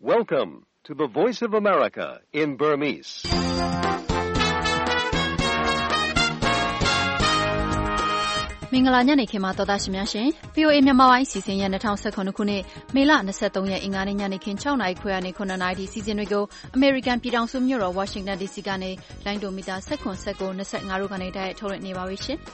Welcome to the Voice of America in Burmese. ။မင်္ဂလာညနေခင်းပါသောသားရှင်များရှင် VOA မြန်မာပိုင်းစီစဉ်ရ2019ခုနှစ်မေလ23ရက်အင်္ဂါနေ့ညနေခင်း6:00နာရီခွဲကနေ9:00နာရီစီစဉ်တွေကို American ပြည်ထောင်စုမြို့တော် Washington DC ကနေလိုင်းဒိုမီတာ19 19 25တို့ကနေတိုက်ရိုက်ထုတ်လွှင့်နေပါပြီရှင်။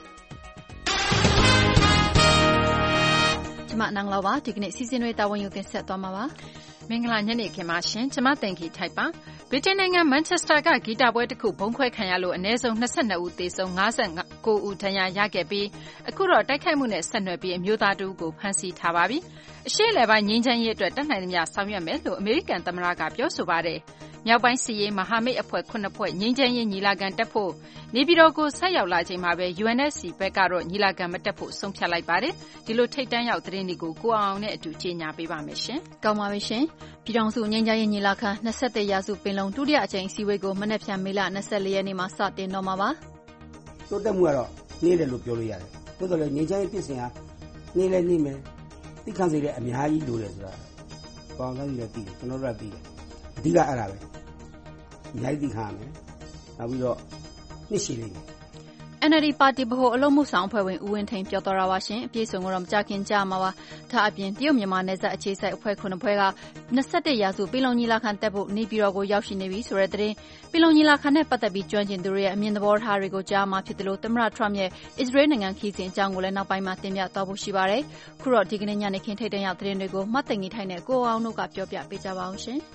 ကျွန်မနန်းလောပါဒီကနေ့စီစဉ်တွေတာဝန်ယူတင်ဆက်သွားမှာပါ။မင်္ဂလာညနေခင်းပါရှင်ကျွန်မတင်ခီထိုက်ပါဗြိတိန်နိုင်ငံမန်ချက်စတာကဂီတပွဲတစ်ခုဘုံခွဲခံရလို့အနည်းဆုံး22ဦးသေဆုံး59ဦးဒဏ်ရာရခဲ့ပြီးအခုတော့တိုက်ခိုက်မှုနဲ့ဆက်နွယ်ပြီးအမျိုးသားတဦးကိုဖမ်းဆီးထားပါပြီအရှေ့လယ်ပိုင်းငြိမ်းချမ်းရေးအတွက်တတ်နိုင်သမျှဆောင်ရွက်မယ်လို့အမေရိကန်သမ္မတကပြောဆိုပါတယ်မြောက်ပိုင်းစီရေးမဟာမိတ်အဖွဲ့9ဖွဲ့ငြိမ်းချမ်းရေးညီလာခံတက်ဖို့နေပြည်တော်ကိုဆက်ရောက်လာချိန်မှာပဲ UNSC ဘက်ကတော့ညီလာခံမတက်ဖို့ဆုံးဖြတ်လိုက်ပါတယ်ဒီလိုထိတ်တန်းရောက်သတင်းတွေကိုကိုအောင်နဲ့အတူကြေညာပေးပါမယ်ရှင်ကောင်းပါပြီရှင်ပြည်ထောင်စုငြိမ်းချမ်းရေးညီလာခံ21ရာစုပင်လုံဒုတိယအကြိမ်အစည်းအဝေးကိုမနက်ဖြန်မေလ24ရက်နေ့မှာစတင်တော့မှာပါတိုးတက်မှုကတော့နှေးတယ်လို့ပြောလို့ရတယ်သို့တော်လည်းငြိမ်းချမ်းရေးပြည်စင်ဟာနှေးလဲနှေးမယ်သိခံစေတဲ့အများကြီးလိုတယ်ဆိုတာပေါင်းစပ်ပြီးလည်းသိတယ်ကျွန်တော်တို့ကသိတယ်အဓိကအဲ့ဒါပဲအများကြီးသိခံရမယ်နောက်ပြီးတော့နှစ်ရှည်လိမ့်မယ် NLD ပါတီဗဟိုအလုပ်မှုဆောင်အဖွဲ့ဝင်ဦးဝင်းထိန်ပြောတော်တာပါရှင်အပြည့်စုံကတော့မကြခင်ကြားမှာပါဒါအပြင်တရုတ်မြန်မာနယ်စပ်အခြေစိုက်အဖွဲ့9ဖွဲ့က21ရာစုပြည်လုံညီလာခံတက်ဖို့နေပြည်တော်ကိုရောက်ရှိနေပြီဆိုတဲ့သတင်းပြည်လုံညီလာခံနဲ့ပတ်သက်ပြီးကျွမ်းကျင်သူတွေရဲ့အမြင်သဘောထားတွေကိုကြားမှာဖြစ်တယ်လို့သမ္မတထရမ့်ရဲ့အစ္စရေးနိုင်ငံခီးစဉ်အကြောင်းကိုလည်းနောက်ပိုင်းမှာတင်ပြသွားဖို့ရှိပါတယ်ခုတော့ဒီကနေ့ညနေခင်းထိတ်တန့်ရောက်သတင်းတွေကိုမှတ်သိင်ကြီးထိုင်နဲ့ကိုအောင်တို့ကပြောပြပေးကြပါအောင်ရှင်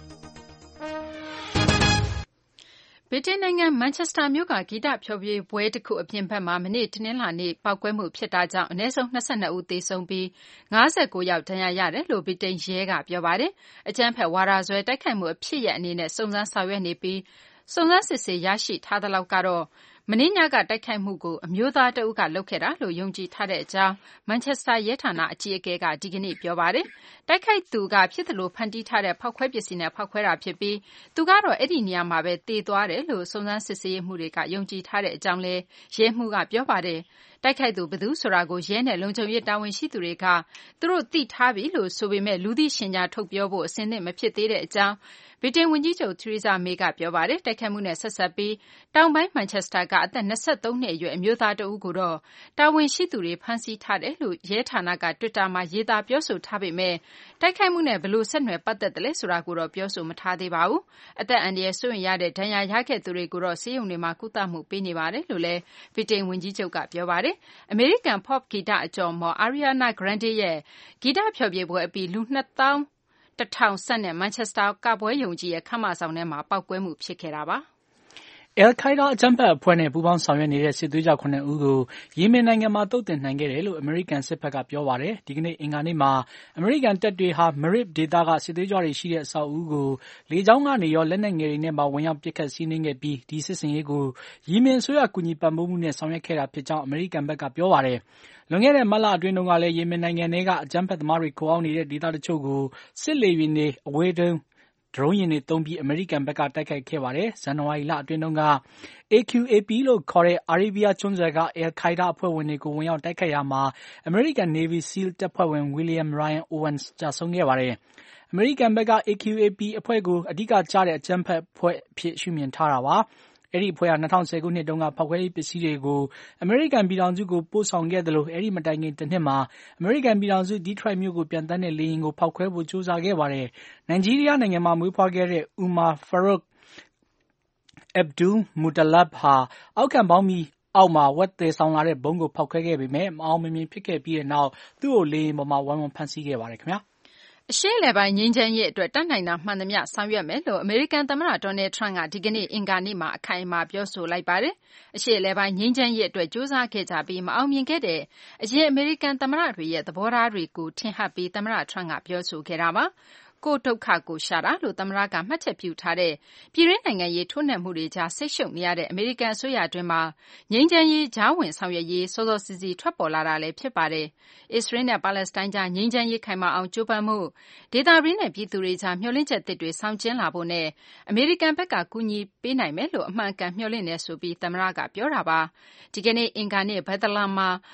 ဗြိတိန်နိုင်ငံမန်ချက်စတာမြို့ကဂီတဖျော်ဖြေပွဲတစ်ခုအပြင်ဘက်မှာမနေ့တနင်္လာနေ့ပောက်ကွဲမှုဖြစ်တာကြောင့်အနည်းဆုံး22ဦးသေဆုံးပြီး59ယောက်ဒဏ်ရာရတယ်လို့ဗြိတိန်ရဲကပြောပါတယ်။အကြမ်းဖက်ဝါဒစွဲတိုက်ခိုက်မှုအဖြစ်ရဲ့အနေနဲ့စုံစမ်းဆောင်ရွက်နေပြီးစုံစမ်းစစ်ဆေးရရှိထားသလောက်ကတော့မနေ့ညကတိုက်ခိုက်မှုကိုအမျိုးသားတဦးကလုပ်ခဲ့တာလို့ယုံကြည်ထားတဲ့အကြောင်းမန်ချက်စတာရဲဌာနအကြီးအကဲကဒီကနေ့ပြောပါတယ်။တိုက်ခိုက်သူကဖြစ်သလိုဖန်တီးထားတဲ့ဖောက်ခွဲပစ္စည်းနဲ့ဖောက်ခွဲတာဖြစ်ပြီးသူကတော့အဲ့ဒီနေရာမှာပဲသေသွားတယ်လို့စုံစမ်းစစ်ဆေးမှုတွေကယုံကြည်ထားတဲ့အကြောင်းလည်းရဲမှူးကပြောပါတယ်။တိုက်ခိုက်သူဘယ်သူဆိုတာကိုရဲနဲ့လုံခြုံရေးတာဝန်ရှိသူတွေကသူတို့သိထားပြီလို့ဆိုပေမဲ့လူသိရှင်ကြားထုတ်ပြောဖို့အဆင်သင့်မဖြစ်သေးတဲ့အကြောင်းဗြိတိန်ဝန်ကြီးချုပ်Theresa Mayကပြောပါတယ်တိုက်ခိုက်မှုနဲ့ဆက်ဆက်ပြီးတောင်ပိုင်းမန်ချက်စတာကအသက်23နှစ်အရွယ်အမျိုးသားတဦးကိုတော့တာဝန်ရှိသူတွေဖမ်းဆီးထားတယ်လို့ရဲဌာနက Twitter မှာရေးသားပြောဆိုထားပေမဲ့တိုက်ခိုက်မှုနဲ့ဘယ်လိုဆက်နွယ်ပတ်သက်တယ်လဲဆိုတာကိုတော့ပြောဆိုမထားသေးပါဘူးအသက်အန္တရာယ်စိုးရိမ်ရတဲ့ဒဏ်ရာရခဲ့သူတွေကိုတော့ဆေးရုံတွေမှာကုသမှုပေးနေပါတယ်လို့လည်းဗြိတိန်ဝန်ကြီးချုပ်ကပြောပါတယ်အမေရိကန် pop ဂီတအကျော်မော် Ariana Grande ရဲ့ဂီတဖျော်ဖြေပွဲအပြီးလူ2000ဆတ်နဲ့မန်ချက်စတာကပွဲယုံကြီးရဲ့ခမ်းမဆောင်ထဲမှာပောက်ကွဲမှုဖြစ်ခဲ့တာပါ Al-Qaeda အကြမ်းဖက်အဖွဲ့နဲ့ပူးပေါင်းဆောင်ရွက်နေတဲ့စစ်သွေးကြွ9ဦးကိုယီမင်နိုင်ငံမှာတုတ်တင်နိုင်ခဲ့တယ်လို့အမေရိကန်စစ်ဘက်ကပြောပါတယ်။ဒီကနေ့အင်္ဂါနေ့မှာအမေရိကန်တပ်တွေဟာ Marib ဒေသကစစ်သွေးကြွတွေရှိတဲ့အဆောက်အဦကိုလေကြောင်းကနေရောလက်နက်ငယ်တွေနဲ့ပါဝင်ရောက်ပစ်ခတ်စီးနင်းခဲ့ပြီးဒီစစ်ဆင်ရေးကိုယီမင်အစိုးရကူညီပံ့ပိုးမှုနဲ့ဆောင်ရွက်ခဲ့တာဖြစ်ကြောင်းအမေရိကန်ဘက်ကပြောပါတယ်။လွန်ခဲ့တဲ့မတ်လအတွင်းတုန်းကလည်းယီမင်နိုင်ငံထဲကအကြမ်းဖက်သမားတွေခိုအောင်းနေတဲ့ဒေသတချို့ကိုစစ်လေယာဉ်တွေအဝေးထိန်းဒရုန်းယာဉ်တွေသုံးပြီးအမေရိကန်ဘက်ကတိုက်ခိုက်ခဲ့ပါတယ်။ဇန်နဝါရီလအတွင်းတုန်းက AQAP လို့ခေါ်တဲ့အာရေးဗီးယားကျွန်းဆွယ်က Al-Qaeda အဖွဲ့ဝင်တွေကိုဝင်ရောက်တိုက်ခိုက်ရာမှာအမေရိကန် Navy SEAL တပ်ဖွဲ့ဝင် William Ryan Owens ကျဆုံးခဲ့ပါတယ်။အမေရိကန်ဘက်က AQAP အဖွဲ့ကိုအဓိကကျတဲ့အကြမ်းဖက်အဖွဲ့အဖြစ်ရှုမြင်ထားတာပါ။အဲ့ဒီအဖွဲ့ဟာ2010ခုနှစ်တုန်းကဖောက်ခွဲရေးပစ္စည်းတွေကိုအမေရိကန်ပြည်ထောင်စုကိုပို့ဆောင်ခဲ့တယ်လို့အဲ့ဒီမတိုင်ခင်တစ်နှစ်မှာအမေရိကန်ပြည်ထောင်စု Detroit မြို့ကိုပြန်တန်းတဲ့လေယာဉ်ကိုဖောက်ခွဲဖို့ကြိုးစားခဲ့ပါတယ်။နိုင်ဂျီးရီးယားနိုင်ငံမှာမွေးဖွားခဲ့တဲ့ Umar Farouk Abdul Muttalab ဟာအောက်ခံပေါင်းပြီးအောက်မှာဝက်သေးဆောင်လာတဲ့ဘုံကိုဖောက်ခွဲခဲ့ပေမဲ့မအောင်မမြင်ဖြစ်ခဲ့ပြီးတဲ့နောက်သူ့ကိုလေယာဉ်ပေါ်မှာဝိုင်းဝန်းဖမ်းဆီးခဲ့ပါတယ်ခင်ဗျာအရှေ့အလယ်ပိုင်းငြိမ်းချမ်းရေးအတွက်တတ်နိုင်တာမှန်သမျှဆောင်ရွက်မယ်လို့အမေရိကန်သမ္မတဒေါ်နယ်ထရန့်ကဒီကနေ့အင်္ဂါနေ့မှာအခိုင်အမာပြောဆိုလိုက်ပါတယ်။အရှေ့အလယ်ပိုင်းငြိမ်းချမ်းရေးအတွက်ကြိုးစားခဲ့ကြပြီးမအောင်မြင်ခဲ့တဲ့အရင်အမေရိကန်သမ္မတတွေရဲ့သဘောထားတွေကိုထင်ဟပ်ပြီးသမ္မတထရန့်ကပြောဆိုခဲ့တာပါ။ကိုဒုက္ခကိုရှာတာလို့သမ္မတကမှတ်ချက်ပြုထားတဲ့ပြည်တွင်းနိုင်ငံရေးထိုးနှက်မှုတွေကြားဆိတ်ရှုပ်နေရတဲ့အမေရိကန်အစိုးရအတွင်းမှာငြိမ်းချမ်းရေးကြားဝင်ဆောင်ရွက်ရေးစောစောစီးစီးထွက်ပေါ်လာတာလည်းဖြစ်ပါတယ်။အစ္စရေးနဲ့ပါလက်စတိုင်းကြားငြိမ်းချမ်းရေးခိုင်မာအောင်ကြိုးပမ်းမှုဒေသတွင်းနဲ့ပြည်သူတွေကြားမျှော်လင့်ချက်သစ်တွေဆောင်ကျဉ်လာဖို့နဲ့အမေရိကန်ဘက်ကကူညီပေးနိုင်မယ်လို့အမှန်ကန်မျှော်လင့်နေဆိုပြီးသမ္မတကပြောတာပါ။ဒီကနေ့အင်္ဂါနေ့ဘက်သလမ်မှာ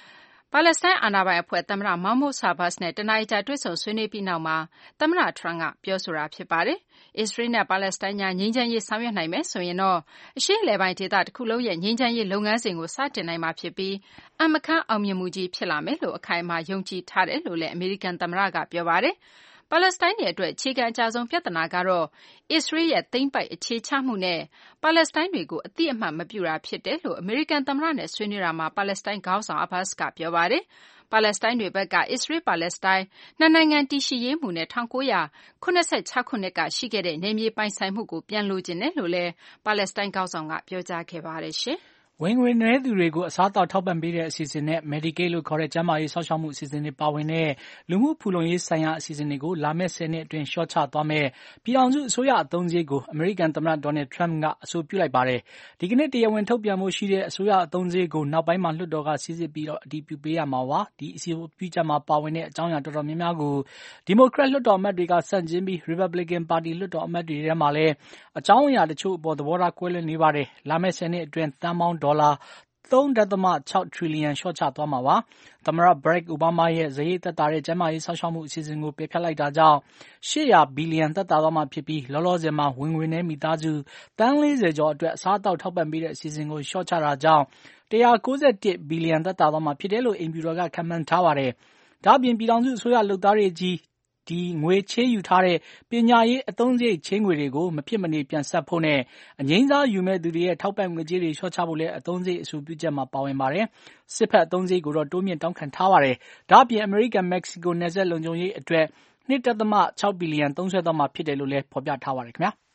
ပါလက်စတိုင်းအာဏာပိုင်အဖွဲ့သမ္မတ Mahmoud Abbas နဲ့တနာရီကြာတွေ့ဆုံဆွေးနွေးပြီးနောက်မှာသမ္မတ Trump ကပြောဆိုတာဖြစ်ပါတယ်။ အစ္စရေးနဲ့ပါလက်စတိုင်းကြားငြိမ်းချမ်းရေးဆောင်ရွက်နိုင်မယ်ဆိုရင်တော့အရှေ့အလယ်ပိုင်းဒေသတစ်ခုလုံးရဲ့ငြိမ်းချမ်းရေးလုပ်ငန်းစဉ်ကိုစတင်နိုင်မှာဖြစ်ပြီးအံမခန်းအောင်မြင်မှုကြီးဖြစ်လာမယ်လို့အခိုင်အမာယုံကြည်ထားတယ်လို့လည်းအမေရိကန်သမ္မတကပြောပါတယ်။ပါလက်စတိုင်းတွေအတွက်အခြေခံအကျဆုံးပြဿနာကတော့အစ္စရေးရဲ့သိမ်းပိုက်အခြေချမှုနဲ့ပါလက်စတိုင်းတွေကိုအတိအမှတ်မပြုတာဖြစ်တယ်လို့အမေရိကန်သမ္မတနဲ့ဆွေးနွေးတာမှာပါလက်စတိုင်းခေါင်းဆောင် Abbas ကပြောပါတယ်။ပါလက်စတိုင်းတွေဘက်ကအစ္စရေး-ပါလက်စတိုင်းနှစ်နိုင်ငံတည်ရှိရေးမှုနဲ့1986ခုနှစ်ကရှိခဲ့တဲ့နယ်မြေပိုင်ဆိုင်မှုကိုပြန်လိုချင်တယ်လို့လည်းပါလက်စတိုင်းခေါင်းဆောင်ကပြောကြားခဲ့ပါတယ်ရှင်။ဝင်ငွေနည်းသူတွေကိုအစားအသောက်ထောက်ပံ့ပေးတဲ့အစီအစဉ်နဲ့ Medicaid လို့ခေါ်တဲ့ကျန်းမာရေးစောင့်ရှောက်မှုအစီအစဉ်တွေပါဝင်တဲ့လူမှုဖူလုံရေးဆိုင်ရာအစီအစဉ်တွေကိုလာမယ့်10နှစ်အတွင်းလျှော့ချသွားမယ်ပြည်ထောင်စုအစိုးရအသုံးစရိတ်ကိုအမေရိကန်သမ္မတ Donald Trump ကအဆိုပြုလိုက်ပါတယ်။ဒီကနေ့တရားဝင်ထုတ်ပြန်ဖို့ရှိတဲ့အစိုးရအသုံးစရိတ်ကိုနောက်ပိုင်းမှာလွှတ်တော်ကစိစစ်ပြီးအတည်ပြုပေးရမှာပါ။ဒီအစီအပြုချက်မှာပါဝင်တဲ့အကြောင်းအရာတော်တော်များများကိုဒီမိုကရက်လွှတ်တော်အမတ်တွေကဆန့်ကျင်ပြီး Republican ပါတီလွှတ်တော်အမတ်တွေထဲမှာလည်းအကြောင်းအရာတချို့အပေါ်သဘောထားကွဲလွဲနေပါတယ်။လာမယ့်10နှစ်အတွင်းသန်းပေါင်းဒေါ်လာ3.6 ထရီလီယံလျှော့ချသွားမှာပါ။သမ္မတ Barack Obama ရဲ့စရိတ်သက်သာတဲ့ကျန်းမာရေးစောင့်ရှောက်မှုအစီအစဉ်ကိုပယ်ဖျက်လိုက်တာကြောင့်800ဘီလီယံသက်သာသွားမှာဖြစ်ပြီးလောလောဆယ်မှာဝင်ငွေနည်းမိသားစုသန်း40ကျော်အတွက်အစားအသောက်ထောက်ပံ့ပေးတဲ့အစီအစဉ်ကိုလျှော့ချတာကြောင့်191ဘီလီယံသက်သာသွားမှာဖြစ်တယ်လို့အိမ်ဖြူတော်ကခန့်မှန်းထားပါတယ်။ဒါ့အပြင်ပြည်ထောင်စုအစိုးရလုပ်သားတွေကြီးငွေချေးယူထားတဲ့ပညာရေးအသုံးစရိတ်ချေးငွေတွေကိုမဖြစ်မနေပြန်ဆပ်ဖို့နဲ့အငြိမ်းစားယူမဲ့သူတွေရဲ့ထောက်ပံ့ငွေကြေးတွေလျှော့ချဖို့လည်းအသုံးစရိတ်အဆိုပြုချက်မှာပါဝင်ပါတယ်။စစ်ဖက်အသုံးစရိတ်ကိုတော့တိုးမြင့်တောင်းခံထားပါတယ်။ဒါ့အပြင်အမေရိကန်မက္ကဆီကိုနယ်စပ်လုံခြုံရေးအတွက်2.6 ဘီလီယံသုံးစွဲသွားမှာဖြစ်တယ်လို့လည်းဖော်ပြထားပါတယ်ခင်ဗျာ။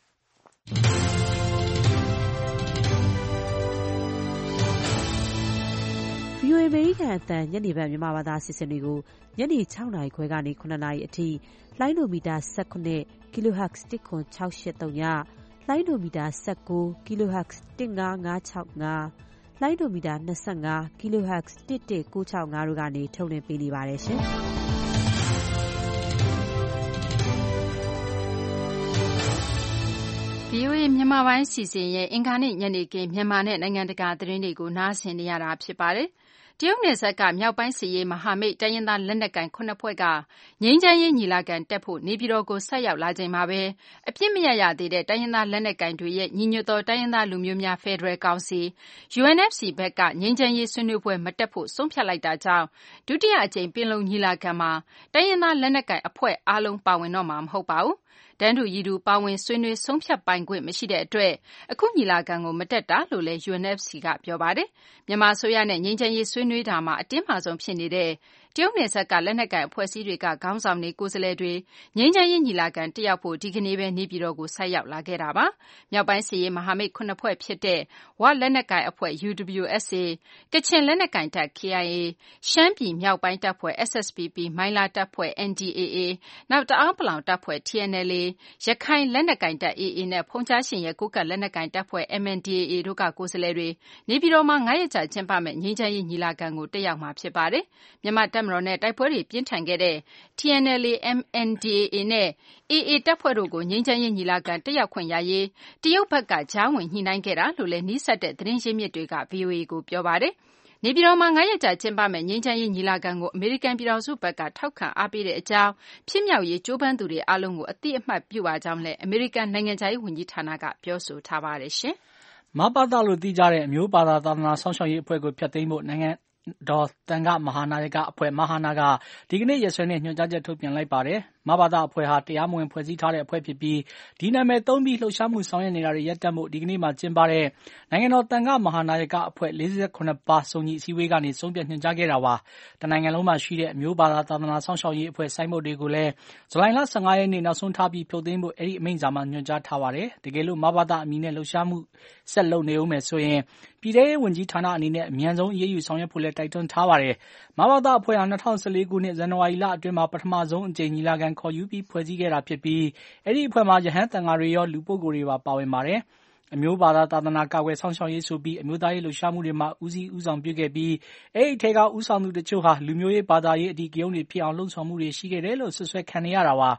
VOA အမေရိကန်အသံညနေပိုင်းမြန်မာဘာသာအစီအစဉ်တွေကိုညနေ6နာရီခွဲကနေ9နာရီအထိလိုင်းဒိုမီတာ19 kHz 10683ညလိုင်းဒိုမီတာ19 kHz 15565လိုင်းဒိုမီတာ25 kHz 11965တို့ကနေထုတ်လွှင့်ပေးနေပါတယ်ရှင်။ VOA မြန်မာပိုင်းစီစဉ်ရဲ့အင်္ဂါနေ့ညနေခင်းမြန်မာနဲ့နိုင်ငံတကာသတင်းတွေကိုနားဆင်နေရတာဖြစ်ပါတယ်။တရုတ်နယ်စပ်ကမြောက်ပိုင်းစစ်ရေးမဟာမိတ်တိုင်းရင်းသားလက်နက်ကိုင်9ဖွဲ့ကငြိမ်းချမ်းရေးညီလာခံတက်ဖို့နေပြည်တော်ကိုဆက်ရောက်လာချိန်မှာပဲအပြစ်မရရသေးတဲ့တိုင်းရင်းသားလက်နက်ကိုင်တွေရဲ့ညီညွတ်သောတိုင်းရင်းသားလူမျိုးများဖက်ဒရယ်ကောင်စီ UNFC ဘက်ကငြိမ်းချမ်းရေးဆွေးနွေးပွဲမတက်ဖို့ဆုံးဖြတ်လိုက်တာကြောင့်ဒုတိယအကြိမ်ပင်လုံညီလာခံမှာတိုင်းရင်းသားလက်နက်ကိုင်အဖွဲ့အားလုံးပါဝင်တော့မှာမဟုတ်ပါဘူး။တန်းတူရည်တူပါဝင်ဆွေးနွေးဆုံးဖြတ်ပိုင်ခွင့်မရှိတဲ့အတွက်အခုညီလာခံကိုမတက်တာလို့လည်း UNFC ကပြောပါတယ်။မြန်မာအစိုးရနဲ့ငြိမ်းချမ်းရေးဆွေးနွေးတာမှာအတင်းမာဆုံးဖြစ်နေတဲ့တရုတ်နယ်စပ်ကလက်နက်ကိုင်အဖွဲ့အစည်းတွေကခေါင်းဆောင်တွေကိုယ်စားလှယ်တွေငြိမ်းချမ်းရေးညီလာခံတက်ရောက်ဖို့ဒီကနေ့ပဲနေပြည်တော်ကိုဆိုက်ရောက်လာခဲ့တာပါ။မြောက်ပိုင်းစစ်ရေးမဟာမိတ်9ဖွဲ့ဖြစ်တဲ့ဝလက်နက်ကိုင်အဖွဲ့ UWSA ကချင်လက်နက်ကိုင်တပ် KIA ရှမ်းပြည်မြောက်ပိုင်းတပ်ဖွဲ့ SSPP မိုင်းလားတပ်ဖွဲ့ NDAA နောက်တအာင်းပလောင်တပ်ဖွဲ့ TNLA ရခိုင်လက်နက်ကိုင်တပ် AA နဲ့ဖုန်ကြားရှင်ရဲ့ကိုးကန့်လက်နက်ကိုင်တပ်ဖွဲ့ MNDAA တို့ကကိုယ်စားလှယ်တွေနေပြည်တော်မှာ9ရက်ကြာကျင်းပမယ့်ငြိမ်းချမ်းရေးညီလာခံကိုတက်ရောက်မှာဖြစ်ပါတယ်။မြန်မာတပ်မတော်နဲ့တိုက်ပွဲတွေပြင်းထန်ခဲ့တဲ့ TNLA MNDAA နဲ့ AA တပ်ဖွဲ့တို့ကိုငြိမ်းချမ်းရေးညီလာခံတက်ရောက်ခွင့်ရရေးတရုတ်ဘက်ကကြားဝင်ညှိနှိုင်းခဲ့တာလို့လည်းနီးစပ်တဲ့သတင်းရင်းမြစ်တွေက VOA ကိုပြောပါတယ်။နေပြည်တော်မှာ9ရက်ကြာကျင်းပမယ့်ငြိမ်းချမ်းရေးညီလာခံကိုအမေရိကန်ပြည်ထောင်စုဘက်ကထောက်ခံအားပေးတဲ့အကြောင်းဖြစ်မြောက်ရေးကြိုးပမ်းသူတွေအားလုံးကိုအသိအမှတ်ပြုပါကြောင်းလည်းအမေရိကန်နိုင်ငံခြားရေးဝန်ကြီးဌာနကပြောဆိုထားပါတယ်ရှင်။မပသလို့သိကြတဲ့အမျိုးဘာသာသာသနာစောင့်ရှောက်ရေးအဖွဲ့ကိုဖျက်သိမ်းဖို့နိုင်ငံတော်သံဃမဟာနာယကအဖွဲ့မဟာနာကဒီကနေ့ရက်စွဲနဲ့ညွှန်ကြားချက်ထုတ်ပြန်လိုက်ပါတယ်။မဘာသာအဖွဲ့ဟာတရားမဝင်ဖွဲ့စည်းထားတဲ့အဖွဲ့ဖြစ်ပြီးဒီနာမည်သုံးပြီးလှုပ်ရှားမှုဆောင်ရွက်နေတာတွေရပ်တန့်ဖို့ဒီကနေ့မှကျင်းပတဲ့နိုင်ငံတော်သံဃမဟာနာယကအဖွဲ့48ပါးစုံညီအစည်းအဝေးကနေဆုံးဖြတ်ညွှန်ကြားခဲ့တာပါ။တနိုင်ငံလုံးမှာရှိတဲ့အမျိုးဘာသာသာသနာစောင့်ရှောက်ရေးအဖွဲ့စိုင်းဘုတ်တွေကိုလည်းဇူလိုင်လ15ရက်နေ့နောက်ဆုံးထားပြီးဖြုတ်သိမ်းဖို့အဲ့ဒီအမိန့်စာမှာညွှန်ကြားထားပါတယ်။တကယ်လို့မဘာသာအမည်နဲ့လှုပ်ရှားမှုဆက်လုပ်နေဦးမယ်ဆိုရင်ပြည်ထရေးဝန်ကြီးဌာနအနေနဲ့အမြန်ဆုံးအရေးယူဆောင်ရွက်ဖို့လည်းတိုက်တွန်းထားပါတယ်။မဘာသာအဖွဲ့ဟာ2014ခုနှစ်ဇန်နဝါရီလအတွင်းမှာပထမဆုံးအကြိမ်ညီလာခံခေါ်ယူပြီးဖွဲ့စည်းခဲ့တာဖြစ်ပြီးအဲ့ဒီအဖွဲ့မှာရဟန်းသံဃာတွေရောလူပုဂ္ဂိုလ်တွေပါပါဝင်ပါတယ်။အမျိုးဘာသာသာသနာကာကွယ်ဆောင်ရှောက်ရေးဆိုပြီးအမျိုးသားရေးလှုပ်ရှားမှုတွေမှာဦးစီးဦးဆောင်ပြုခဲ့ပြီးအဲ့ဒီထဲကဦးဆောင်သူတချို့ဟာလူမျိုးရေးဘာသာရေးအဓိကရုဏ်းတွေဖြစ်အောင်လှုံ့ဆော်မှုတွေရှိခဲ့တယ်လို့ဆွဆွဲခံနေရတာပါ။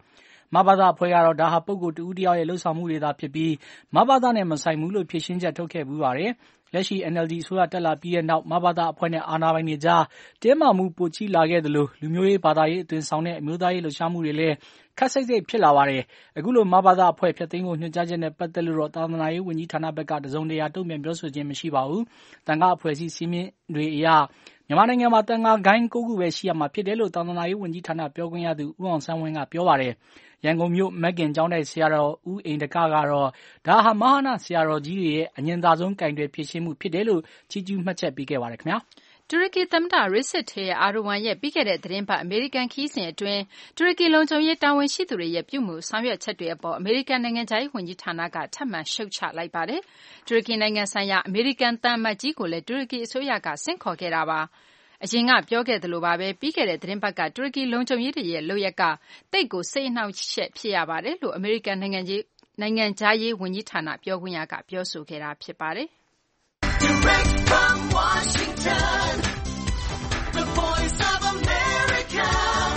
မဘသအဖွဲ့ကတော့ဒါဟာပုဂ္ဂိုလ်တဦးတယောက်ရဲ့လှုပ်ဆောင်မှုတွေသာဖြစ်ပြီးမဘသနဲ့မဆိုင်ဘူးလို့ဖြေရှင်းချက်ထုတ်ခဲ့ပူးပါတယ်။လက်ရှိ NLD အစိုးရတက်လာပြီးတဲ့နောက်မဘသအဖွဲ့နဲ့အာဏာပိုင်တွေကြားတင်းမာမှုပိုကြီးလာခဲ့သလိုလူမျိုးရေးဘာသာရေးအသွင်ဆောင်တဲ့အမျိုးသားရေးလှုပ်ရှားမှုတွေလည်းခက်စိတ်စိတ်ဖြစ်လာပါတယ်။အခုလိုမဘသအဖွဲ့ဖျက်သိမ်းဖို့ညွှန်ကြားချက်နဲ့ပတ်သက်လို့တော့သာသနာရေးဝန်ကြီးဌာနဘက်ကတစုံတရာတုံ့ပြန်ပြောဆိုခြင်းမရှိပါဘူး။တန်ခါအဖွဲ့အစည်းစည်းမျဉ်းတွေအရမြန်မာနိုင်ငံမှာတန်ခါဂိုင်း9ခုပဲရှိရမှာဖြစ်တယ်လို့သာသနာရေးဝန်ကြီးဌာနပြောခွင့်ရသူဦးအောင်ဆန်းဝင်းကပြောပါတယ်။ရန်ကုန်မြို့မက်ကင်ကျောင်းတိုက်ဆရာတော်ဦးအိမ်တကကတော့ဒါဟာမဟာနာဆရာတော်ကြီးတွေရဲ့အငြင်းသာဆုံးကင်တွယ်ဖြစ်ရှင်းမှုဖြစ်တယ်လို့ချီးကျူးမှတ်ချက်ပေးခဲ့ပါတယ်ခင်ဗျာ။တူရကီသမ္မတ Recep Tayyip Erdogan ရဲ့ပြီးခဲ့တဲ့သီတင်းပတ်အမေရိကန်ခရီးစဉ်အတွင်းတူရကီလုံခြုံရေးတာဝန်ရှိသူတွေရဲ့ပြုမူဆောင်ရွက်ချက်တွေအပေါ်အမေရိကန်နိုင်ငံခြားရေးဝန်ကြီးဌာနကထပ်မံရှုတ်ချလိုက်ပါတယ်။တူရကီနိုင်ငံဆိုင်ရာအမေရိကန်သံအမတ်ကြီးကိုလည်းတူရကီအစိုးရကဆင့်ခေါ်ခဲ့တာပါ။အရင်ကပြောခဲ့သလိုပါပဲပြီးခဲ့တဲ့သီတင်းပတ်ကတူရကီလုံခြုံရေးတွေရဲ့လုပ်ရက်ကတိတ်ကိုစိတ်အနှောင့်အယှက်ဖြစ်ရပါတယ်လို့အမေရိကန်နိုင်ငံခြားရေးဝန်ကြီးဌာနပြောခွင့်ရကပြောဆိုခဲ့တာဖြစ်ပါတယ်။ Direct from Washington The Voice of America,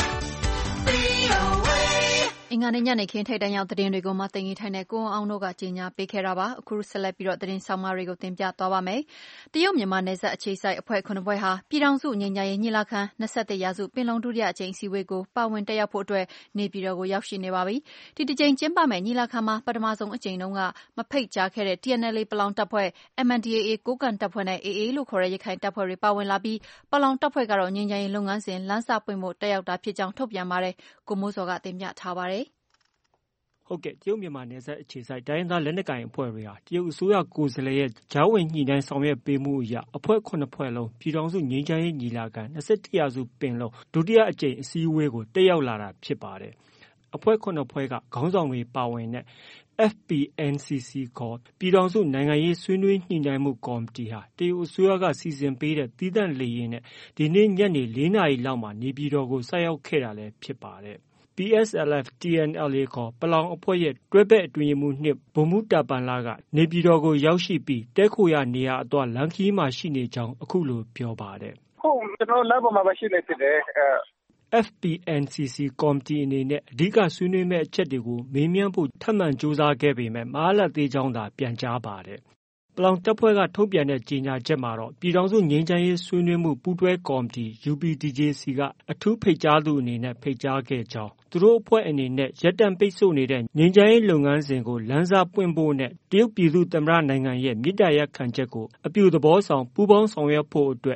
VOA အင်္ဂါနေ့ညနေခင်းထိပ်တန်းရောက်သတင်းတွေကိုမသိင်္ဂီထိုင်နဲ့ကိုအောင်တို့ကကြီးညာပေးခဲ့တာပါအခုဆက်လက်ပြီးတော့သတင်းဆောင်မတွေကိုတင်ပြသွားပါမယ်တရုတ်မြန်မာနယ်စပ်အခြေစိုက်အဖွဲ့9ဖွဲ့ဟာပြည်ထောင်စုငြိမ်းချမ်းရေးညီလာခံ21ရာစုပင်လုံဒုတိယအကြိမ်အစည်းအဝေးကိုပါဝင်တက်ရောက်ဖို့အတွက်နေပြည်တော်ကိုရောက်ရှိနေပါပြီဒီတစ်ကြိမ်ကျင်းပမယ့်ညီလာခံမှာပထမဆုံးအကြိမ်တုန်းကမဖိတ်ကြားခဲ့တဲ့ TNLA ပလောင်တပ်ဖွဲ့ MNDAA ကိုးကန့်တပ်ဖွဲ့နဲ့ AA လို့ခေါ်တဲ့ရခိုင်တပ်ဖွဲ့တွေပါဝင်လာပြီးပလောင်တပ်ဖွဲ့ကတော့ငြိမ်းချမ်းရေးလုပ်ငန်းစဉ်လမ်းစပွင့်ဖို့တက်ရောက်တာဖြစ်ကြောင်းထုတ်ပြန်ပါတယ်ကိုမိုးစောကတင်ပြထားပါတယ်ဟုတ်ကဲ့တရုတ်မြန်မာနယ်စပ်အခြေစိုက်တိုင်းရင်းသားလက်နက်ကိုင်အဖွဲ့တွေဟာတရုတ်အစိုးရကိုယ်စားလှယ်ရဲ့ကြားဝင်ညှိနှိုင်းဆောင်ရွက်ပေးမှုအရအဖွဲ့9ဖွဲ့လုံးပြည်ထောင်စုငြိမ်းချမ်းရေးညီလာခံ21ရာစုပင်လုံဒုတိယအကြိမ်အစည်းအဝေးကိုတက်ရောက်လာတာဖြစ်ပါတယ်။အဖွဲ့9ဖွဲ့ကခေါင်းဆောင်တွေပါဝင်တဲ့ FPNCC ခေါ်ပြည်ထောင်စုနိုင်ငံရေးဆွေးနွေးညှိနှိုင်းမှုကော်မတီဟာတရုတ်အစိုးရကစီစဉ်ပေးတဲ့သီးသန့်လေယာဉ်နဲ့ဒီနေ့ညနေ4နာရီလောက်မှာနေပြည်တော်ကိုဆိုက်ရောက်ခဲ့တာလည်းဖြစ်ပါတယ်။ PSLF TNLA ခေါ်ပလောင်အဖွဲ့ရဲ့တွဲဘက်အတွင်းရေးမှူး2ဗိုလ်မှူးတာပန်လာကနေပြည်တော်ကိုရောက်ရှိပြီးတဲခိုရနေရအသွားလမ်းခီးမှာရှိနေကြောင်းအခုလိုပြောပါတယ်။ဟုတ်ကျွန်တော်လမ်းပေါ်မှာရှိနေဖြစ်တယ်။ FPNCC ကော်မတီအနေနဲ့အဓိကဆွေးနွေးမဲ့အချက်တွေကိုမေးမြန်းဖို့ထပ်မံစူးစမ်းခဲ့ပေမဲ့မအားလပ်သေးကြောင်းသာပြန်ကြားပါတယ်။ပလောင်တပ်ဖွဲ့ကထုတ်ပြန်တဲ့ကြေညာချက်မှာတော့ပြည်ထောင်စုငြိမ်းချမ်းရေးဆွေးနွေးမှုပူးတွဲကော်မတီ UPDJC ကအထူးဖိတ်ကြားသူအနေနဲ့ဖိတ်ကြားခဲ့ကြောင်းသူတို့အဖွဲ့အနေနဲ့ရပ်တန့်ပိတ်ဆို့နေတဲ့ငြိမ်းချမ်းရေးလုပ်ငန်းစဉ်ကိုလမ်းစပွင့်ဖို့နဲ့တရုတ်ပြည်သူ့သမ္မတနိုင်ငံရဲ့မြစ်တာရက်ခံချက်ကိုအပြုသဘောဆောင်ပူးပေါင်းဆောင်ရွက်ဖို့အတွက်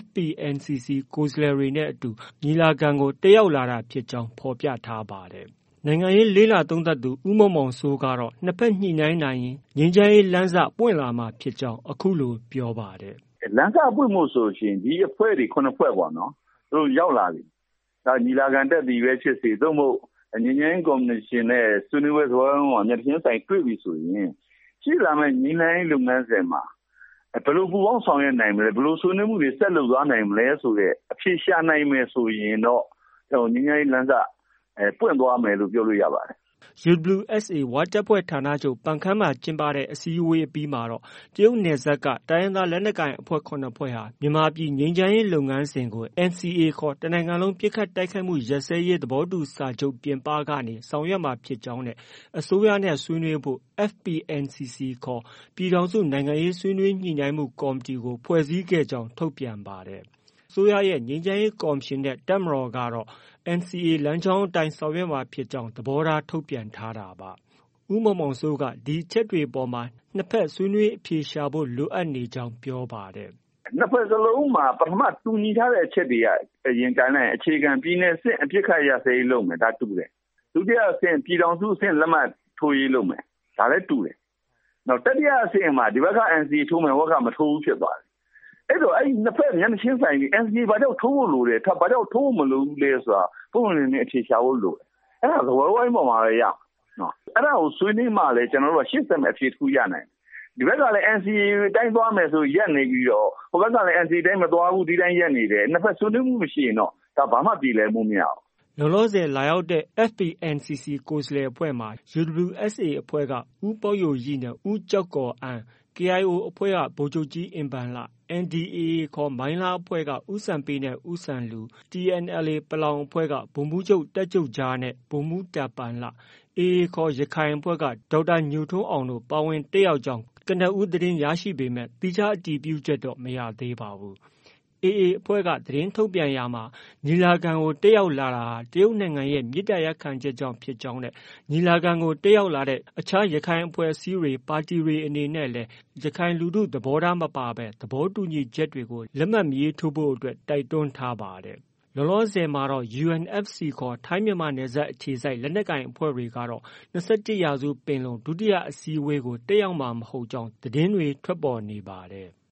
FPNCC ကိုယ်စားလှယ်တွေနဲ့အတူညီလာခံကိုတက်ရောက်လာတာဖြစ်ကြောင်းဖော်ပြထားပါတယ်။နိုင်ငံရေးလေးလာသုံးသပ်သူဦးမောင်မောင်စိုးကတော့နှစ်ဖက်ညှိနှိုင်းနိုင်ရင်ငြိမ်းချမ်းရေးလမ်းစပွင့်လာမှာဖြစ်ကြောင်းအခုလိုပြောပါတယ်။လမ်းစပွင့်မှုဆိုရှင်ဒီအဖွဲ့တွေ9ဖွဲ့ပေါ့နော်။သူတို့ရောက်လာပြီ။ဒါညီလာခံတက်ပြီးပဲဖြစ်စီသို့မဟုတ်ငြိမ်းချမ်းရေးကော်မရှင်နဲ့ဆွေးနွေးပွဲဆိုတော့မျက်နှာချင်းဆိုင်တွေ့ပြီဆိုရင်ရှိလာမယ့်ညီလာရေးလုပ်ငန်းစဉ်မှာဘယ်လိုပူပေါင်းဆောင်ရွက်နိုင်မလဲဘယ်လိုဆွေးနွေးမှုတွေဆက်လုပ်သွားနိုင်မလဲဆိုတဲ့အဖြေရှာနိုင်မယ်ဆိုရင်တော့ငြိမ်းချမ်းရေးလမ်းစပွင့်သွားမယ်လို့ပြောလို့ရပါတယ်။ UWSA ဝတပ်ဖွဲ့ဌာနချုပ်ပန်ခမ်းမှာကျင်းပတဲ့အစည်းအဝေးအပြီးမှာတော့တရုတ်နယ်စပ်ကတိုင်းရင်းသားလက်နက်ကိုင်အဖွဲ့9ဖွဲ့ဟာမြန်မာပြည်ငြိမ်းချမ်းရေးလုပ်ငန်းစဉ်ကို NCA ခေါ်တနိုင်ငံလုံးပစ်ခတ်တိုက်ခိုက်မှုရပ်စဲရေးသဘောတူစာချုပ်ပြင်ပကနေဆောင်ရွက်မှာဖြစ်ကြောင်းနဲ့အစိုးရနဲ့ဆွေးနွေးဖို့ FPNCC ခေါ်ပြည်ထောင်စုနိုင်ငံရေးဆွေးနွေးညှိနှိုင်းမှုကော်မတီကိုဖွဲ့စည်းခဲ့ကြောင်းထုတ်ပြန်ပါတယ်။အစိုးရရဲ့ငြိမ်းချမ်းရေးကော်မရှင်နဲ့တပ်မတော်ကတော့ NCA လမ်းကြောင်းအတိုင်းဆောင်ရွက်မှာဖြစ်ကြောင်းသဘောထားထုတ်ပြန်ထားတာပါ။ဦးမောင်မောင်စိုးကဒီအချက်တွေပေါ်မှာနှစ်ဖက်ဆွေးနွေးအဖြေရှာဖို့လိုအပ်နေကြောင်းပြောပါတယ်။နှစ်ဖက်စလုံးမှာပထမတူညီထားတဲ့အချက်တွေကအရင်ကလည်းအခြေခံပြည်နယ်စစ်အပြစ်ခတ်ရစရေးလုပ်မယ်ဒါတူတယ်။ဒုတိယအဆင့်ပြည်ထောင်စုအဆင့်လက်မှတ်ထိုးရေးလုပ်မယ်ဒါလည်းတူတယ်။နောက်တတိယအဆင့်မှာဒီဘက်က NCA ထိုးမယ်ဘက်ကမထိုးဘူးဖြစ်သွားတယ်။အဲ့တော့အဲ့နှစ်ဖက်မျက်နှာချင်းဆိုင်ပြီး NCA ဘာကြောင့်ထိုးဖို့လိုတယ်ဘာကြောင့်ထိုးမလို့လဲဆိုတာပုံမှန်နဲ့အခြေရှာဖို့လိုတယ်။အဲ့ဒါသဘောဝိုင်းပေါ်မှာပဲရနော်။အဲ့ဒါကိုဆွေးနွေးမှလည်းကျွန်တော်တို့ကရှေ့ဆက်မဲ့အဖြေတစ်ခုရနိုင်တယ်။ဒီဘက်ကလည်း NCA တိုင်းသွားမယ်ဆိုရက်နေပြီးတော့ဟိုဘက်ကလည်း NCA တိုင်းမသွားဘူးဒီတိုင်းရက်နေတယ်။နှစ်ဖက်ဆွေးနွေးမှုမရှိရင်တော့ဒါဘာမှပြည်လဲမှုမရဘူး။လောလောဆယ်လာရောက်တဲ့ FPNCC ကိုယ်စားလှယ်အဖွဲ့မှာ UWSA အဖွဲ့ကဦးပေါယိုရီနဲ့ဦးကျောက်ကော်အန်း KIO အဖွဲ့ကဗိုလ်ချုပ်ကြီးအင်ဘန်လ NDAA ခေါ်မိုင်းလားအဖွဲ့ကဦးစံပေးနဲ့ဦးစံလူ TNLA ပလောင်အဖွဲ့ကဗိုလ်မှူးချုပ်တက်ကြုတ်ကြားနဲ့ဗိုလ်မှူးတာပန်လ AA ခေါ်ရခိုင်အဖွဲ့ကဒေါက်တာညိုထွန်းအောင်တို့ပါဝင်တက်ရောက်ကြောင်းကနဦးသတင်းရရှိပေမဲ့သီးခြားအတည်ပြုချက်တော့မရသေးပါဘူး။ AA အဖွဲ့ကသတင်းထုတ်ပြန်ရာမှာညီလာခံကိုတက်ရောက်လာတာဟာတရုတ်နိုင်ငံရဲ့မေတ္တာရပ်ခံချက်ကြောင့်ဖြစ်ကြောင်းနဲ့ညီလာခံကိုတက်ရောက်လာတဲ့အခြားရခိုင်အဖွဲ့အစည်းတွေပါတီတွေအနေနဲ့လည်းရခိုင်လူထုသဘောထားမပါဘဲသဘောတူညီချက်တွေကိုလက်မှတ်မရေးထိုးဖို့အတွက်တိုက်တွန်းထားပါတယ်။လောလောဆယ်မှာတော့ UNFC ခေါ်ထိုင်းမြန်မာနယ်စပ်အခြေစိုက်လက်နက်ကိုင်အဖွဲ့တွေကတော့21ရာစုပင်လုံဒုတိယအစည်းအဝေးကိုတက်ရောက်မှာမဟုတ်ကြောင်းသတင်းတွေထွက်ပေါ်နေပါတယ်။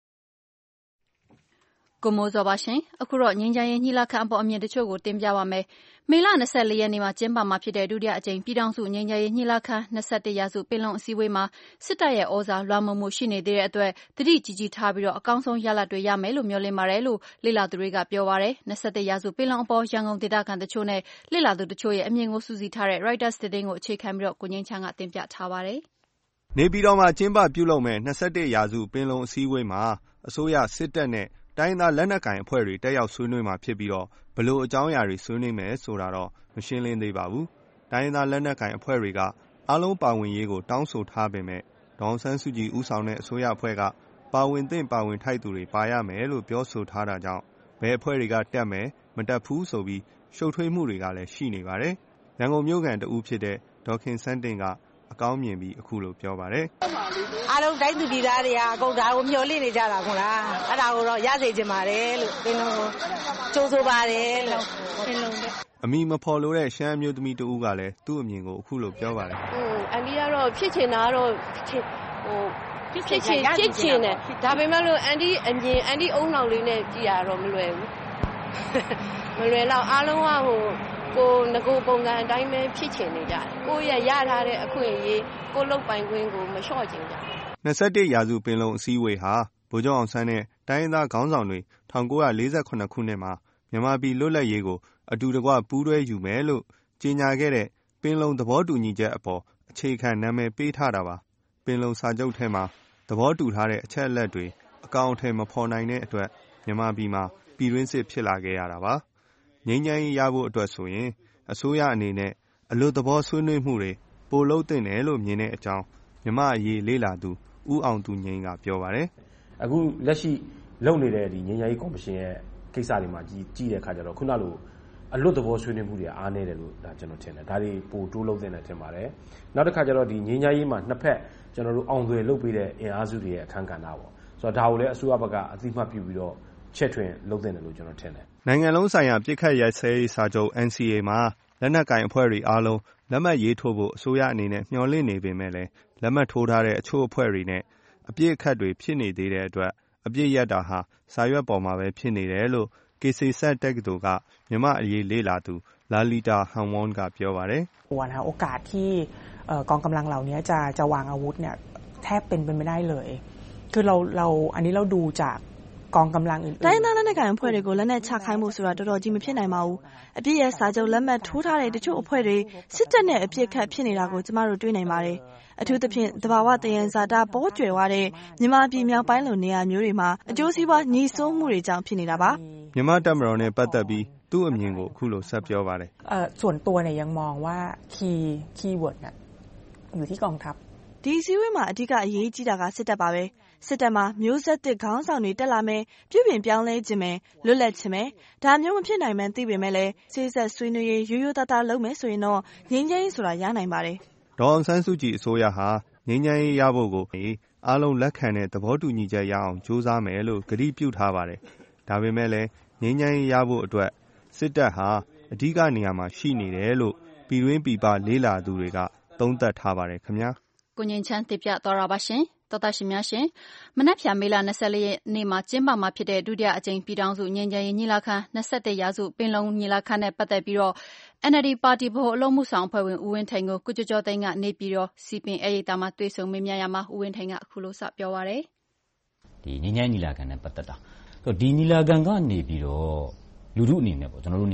ကိုမိုးစောပါရှင်။အခုတော့ငြိမ်းချမ်းရေးညီလာခံအပေါ်အမြင်တချို့ကိုတင်ပြပါမယ်။မေလ24ရက်နေ့မှာကျင်းပမှာဖြစ်တဲ့ဒုတိယအကြိမ်ပြည်ထောင်စုငြိမ်းချမ်းရေးညီလာခံ21ရာစုပင်လုံအစည်းအဝေးမှာစစ်တပ်ရဲ့ဩဇာလွှမ်းမိုးမှုရှိနေသေးတဲ့အတွက်သတိကြီးကြီးထားပြီးအကောင်းဆုံးရလဒ်တွေရမယ်လို့မျှော်လင့်ပါတယ်လို့လေ့လာသူတွေကပြောပါတယ်။21ရာစုပင်လုံအပေါ်ရန်ကုန်ဒေသခံတချို့နဲ့လေ့လာသူတချို့ရဲ့အမြင်ကိုစုစည်းထားတဲ့ Reuters သတင်းကိုအခြေခံပြီးကိုငြိမ်းချမ်းကတင်ပြထားပါတယ်။နေပြည်တော်မှာကျင်းပပြုလုပ်မယ့်21ရာစုပင်လုံအစည်းအဝေးမှာအစိုးရစစ်တပ်နဲ့တိုင်းသားလက်နက်ကိုင်အဖွဲ့တွေတက်ရောက်ဆွေးနွေးမှာဖြစ်ပြီးဘယ်လိုအကြောင်းအရာတွေဆွေးနွေးမယ်ဆိုတာတော့မရှင်းလင်းသေးပါဘူး။တိုင်းသားလက်နက်ကိုင်အဖွဲ့တွေကအားလုံးပါဝင်ရေးကိုတောင်းဆိုထားပေမဲ့ဒေါ်အောင်ဆန်းစုကြည်ဦးဆောင်တဲ့အစိုးရအဖွဲ့ကပါဝင်သင့်ပါဝင်ထိုက်သူတွေပါရမယ်လို့ပြောဆိုထားတာကြောင့်ဘယ်အဖွဲ့တွေကတက်မယ်မတက်ဘူးဆိုပြီးရှုပ်ထွေးမှုတွေကလည်းရှိနေပါတယ်။ရန်ကုန်မြို့ခံတဦးဖြစ်တဲ့ဒေါ်ခင်စန်းတင်ကအကောင်းမြင်ပြီးအခုလိုပြောပါတယ်။အားလုံးတိုင်းသူပြည်သားတွေကအကုန်ဒါကိုမျှော်လင့်နေကြတာဟုတ်လား။အဲ့ဒါကိုတော့ရစေချင်ပါတယ်လို့ပင်လုံးကိုကြိုးဆိုပါတယ်လို့ပင်လုံးအမီမဖော်လို့တဲ့ရှမ်းအမျိုးသမီးတဦးကလည်းသူ့အမြင်ကိုအခုလိုပြောပါတယ်။အန်ဒီကတော့ဖြစ်ချင်တာတော့ဖြစ်ချင်တယ်ဒါပေမဲ့လို့အန်ဒီအမြင်အန်ဒီအုံနောက်လေးနဲ့ကြည်ရတော့မလွယ်ဘူး။မလွယ်တော့အားလုံးကကိုငကိုပုံစံအတိုင်းပဲဖြစ်ချင်နေကြတယ်။ကိုရထားတဲ့အခွင့်အရေးကိုလုတ်ပိုင်ခွင့်ကိုမလျှော့ချင်ကြဘူး။21ရာစုပင်လုံအစည်းအဝေးဟာဗိုလ်ချုပ်အောင်ဆန်းနဲ့တိုင်းရင်းသားခေါင်းဆောင်တွေ1948ခုနှစ်မှာမြန်မာပြည်လွတ်လပ်ရေးကိုအတူတကွပူးတွဲယူမယ်လို့ကြေညာခဲ့တဲ့ပင်လုံသဘောတူညီချက်အပေါ်အခြေခံနာမည်ပေးထားတာပါ။ပင်လုံစာချုပ်ထဲမှာသဘောတူထားတဲ့အချက်အလက်တွေအကောင်အထည်မဖော်နိုင်တဲ့အတွက်မြန်မာပြည်မှာပြည်တွင်းစစ်ဖြစ်လာခဲ့ရတာပါ။ငြိမ်းချမ်းရေးရဖို့အတွက်ဆိုရင်အစိုးရအနေနဲ့အလွတ်သဘောဆွေးနွေးမှုတွေပိုလုပ်သင့်တယ်လို့မြင်တဲ့အကြောင်းမြန်မာအရေးလေ့လာသူဦးအောင်သူငိမ့်ကပြောပါတယ်။အခုလက်ရှိလုပ်နေတဲ့ဒီငြိမ်းချမ်းရေးကော်မရှင်ရဲ့ကိစ္စတွေမှာကြည့်တဲ့အခါကျတော့ခုနလိုအလွတ်သဘောဆွေးနွေးမှုတွေအားနည်းတယ်လို့ကျွန်တော်ထင်တယ်။ဒါတွေပိုတိုးလုပ်သင့်တယ်ထင်ပါတယ်။နောက်တစ်ခါကျတော့ဒီငြိမ်းချမ်းရေးမှာနှစ်ဖက်ကျွန်တော်တို့အောင်သွယ်လုပ်ပေးတဲ့အင်အားစုတွေရဲ့အခမ်းကဏ္ဍပေါ့။ဆိုတော့ဒါကိုလည်းအစိုးရဘက်ကအသိမှတ်ပြုပြီးတော့ချက်ထွင်လုပ်သင့်တယ်လို့ကျွန်တော်ထင်တယ်။နိုင်ငံလုံးဆိုင်ရာပြစ်ခတ်ရိုက်စဲရေးစာချုပ် NCA မှာလက်နက်ကိုင်အဖွဲ့တွေအားလုံးလက်မှတ်ရေးထိုးဖို့အစိုးရအနေနဲ့မျှော်လင့်နေပေမဲ့လည်းလက်မှတ်ထိုးထားတဲ့အချို့အဖွဲ့တွေနဲ့အပြစ်အခတ်တွေဖြစ်နေသေးတဲ့အတွက်အပြစ်ရတာဟာစာရွက်ပေါ်မှာပဲဖြစ်နေတယ်လို့ KCSAT တက္ကသိုလ်ကမြန်မာအရေးလေ့လာသူလာလီတာဟန်ဝွန်ကပြောပါတယ်။วันโอกาสที่กองกำลังเหล่านี้จะวางอาวุธเนี่ยแทบเป็นไปไม่ได้เลยคือเราอันนี้เราดูจากกองกำลังอื่นๆတိုင်းသားလက်နက်ကိုင်အဖွဲ့တွေကိုလက်နက်ချခိုင်းမှုဆိုတာတော်တော်ကြီးမဖြစ်နိုင်ပါဘူး။အပြစ်ရဲ့စာချုပ်လက်မှတ်ထိုးထားတဲ့တချို့အဖွဲ့တွေစစ်တပ်နဲ့အပြစ်ခတ်ဖြစ်နေတာကိုကျမတို့တွေ့နိုင်ပါတယ်။အထူးသဖြင့်သဘာဝတယံဇာတာပေါ်ကျွယ်ဝတဲ့မြန်မာပြည်မြောက်ပိုင်းလိုနေရာမျိုးတွေမှာအကျိုးစီးပွားညီစိုးမှုတွေကြောင့်ဖြစ်နေတာပါ။မြန်မာတပ်မတော်နဲ့ပတ်သက်ပြီးသူ့အမြင်ကိုအခုလိုဆက်ပြောပါတယ်။ส่วนตัวเนี่ยยังมองว่าคีย์เวิร์ดเนี่ยอยู่ที่กองทัพဒီစည်းဝေးမှာအဓိကအရေးကြီးတာကစစ်တပ်ပါပဲ။စစ်တပ်မှာမျိုးဆက်တစ်ခေါင်းဆောင်တွေတက်လာမယ်ပြုပြင်ပြောင်းလဲခြင်းမယ်လွတ်လပ်ခြင်းမယ်ဒါမျိုးမဖြစ်နိုင်မှန်းသိပေမဲ့လည်းစိစက်ဆွေးနွေးရေးရိုးရိုးသားသားလုပ်မယ်ဆိုရင်တော့ငြိမ်းချမ်းရေးဆိုတာရနိုင်ပါတယ်။ဒေါ်အောင်ဆန်းစုကြည်အစိုးရဟာငြိမ်းချမ်းရေးရဖို့ကိုအားလုံးလက်ခံတဲ့သဘောတူညီချက်ရအောင်ကြိုးစားမယ်လို့ကတိပြုထားပါတယ်။ဒါပေမဲ့လည်းငြိမ်းချမ်းရေးရဖို့အတွက်စစ်တပ်ဟာအဓိကနေရာမှာရှိနေတယ်လို့ပြည်တွင်းပြည်ပလေးလာသူတွေကသုံးသပ်ထားပါတယ်ခင်ဗျာ။ကိုငြိမ်းချမ်းတင်ပြသွားတာပါရှင်။တော်သားရှင်များရှင်မနက်ဖြန်မေလ24ရက်နေ့မှာကျင်းပမှာဖြစ်တဲ့ဒုတိယအကြိမ်ပြည်ထောင်စုငြိမ်းချမ်းရေးညီလာခံ21ရာစုပင်လုံညီလာခံနဲ့ပတ်သက်ပြီးတော့ NLD ပါတီဗဟိုအလုပ်မှုဆောင်အဖွဲ့ဝင်ဦးဝင်းထိန်ကိုကုကျော်ကျော်သိန်းကနေပြီးတော့စီပင်အေရီတာမှာတွေ့ဆုံမေးမြန်းရမှာဦးဝင်းထိန်ကအခုလိုစပြောပါရယ်ဒီငြိမ်းချမ်းညီလာခံနဲ့ပတ်သက်တာဆိုဒီညီလာခံကနေပြီးတော့လူထုအနေနဲ့ပေါ့ကျွန်တော်တို့အနေနဲ့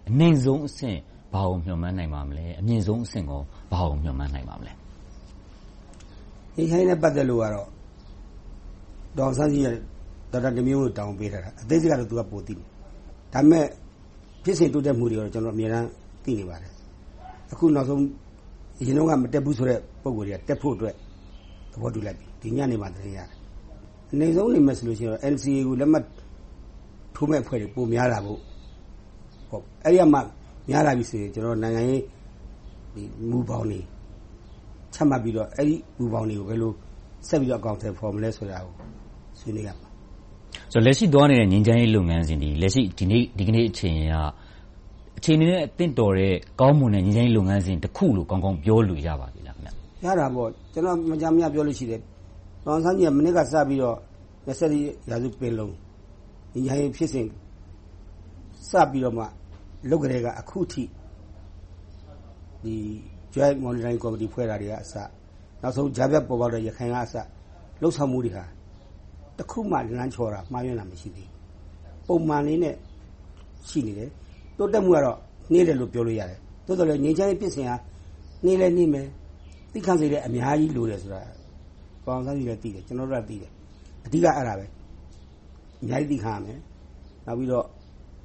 အနိုင်ဆုံးအဆင့်ဘာကိုမျှော်မှန်းနိုင်ပါမလဲအမြင့်ဆုံးအဆင့်ကိုဘာကိုမျှော်မှန်းနိုင်ပါမလဲဒီခိုင်းနဲ့ပတ်သက်လို့ကတော့ဒေါ်ဆန်းကြီးရဲ့ဒေါက်တာတမျိုးကိုတောင်းပေးထားတာအသေးစိတ်ကတော့သူကပိုသိတယ်ဒါပေမဲ့ဖြစ်စဉ်တိုးတက်မှုတွေကတော့ကျွန်တော်အများအားသိနေပါတယ်အခုနောက်ဆုံးရင်တော့ကမတက်ဘူးဆိုတဲ့ပုံကိုယ်တွေကတက်ဖို့အတွက်သဘောတူလိုက်ပြီဒီညနေမှတင်ရတယ်အနေဆုံးနေမယ်ဆိုလို့ရှိရင် NCA ကိုလက်မှတ်ထိုးမဲ့အဖွဲ့တွေပိုများလာဖို့ဟုတ်အဲ့ဒီမှာများလာပြီဆိုရင်ကျွန်တော်နိုင်ငံရေးဒီမူပေါင်းတွေချမှတ်ပြီးတော့အဲ့ဒီမူပေါင်းတွေကိုဘယ်လိုဆက်ပြီးတော့အကောင့်ထဲပေါ်မလဲဆိုတာကိုဆွေးနွေးရမှာဆိုတော့လက်ရှိသွားနေတဲ့ငြိမ်းချမ်းရေးလုပ်ငန်းစဉ်ဒီလက်ရှိဒီကနေ့အချိန်ကအခြေအနေနဲ့အသင့်တော်တဲ့ကောင်းမွန်တဲ့ငြိမ်းချမ်းရေးလုပ်ငန်းစဉ်တစ်ခုလို့ကောင်းကောင်းပြောလို့ရပါပြီလားခင်ဗျရတာပေါ့ကျွန်တော်မကြမ်းမရပြောလို့ရှိတယ်။တောင်ဆန်းကြီးကမနစ်ကစပြီးတော့20ရာစုပင်လုံးငြိမ်းချမ်းရေးဖြစ်စဉ်စပြီးတော့မှလုပ်ကြတဲ့ကအခုထိဒီ Joint Monitoring Committee ဖွဲ့တာတွေကအစနောက်ဆုံးဂျာပြတ်ပေါ်ပေါက်တဲ့ရခိုင်ကအစလှုပ်ဆောင်မှုတွေဟာတခုမှလမ်းချော်တာမှားယွင်းတာမရှိသေးဘူးပုံမှန်လေးနဲ့ရှိနေတယ်တိုးတက်မှုကတော့နှေးတယ်လို့ပြောလို့ရတယ်တိုးတော်လည်းငြိမ်းချမ်းရေးဖြစ်စဉ်ဟာနှေးလဲနှေးမယ်သိခံစေတဲ့အများကြီးလိုတယ်ဆိုတာပေါအောင်စမ်းကြည့်လဲသိတယ်ကျွန်တော်တို့ကသိတယ်အဓိကအဲ့ဒါပဲအများကြီးသိခံရမယ်နောက်ပြီးတော့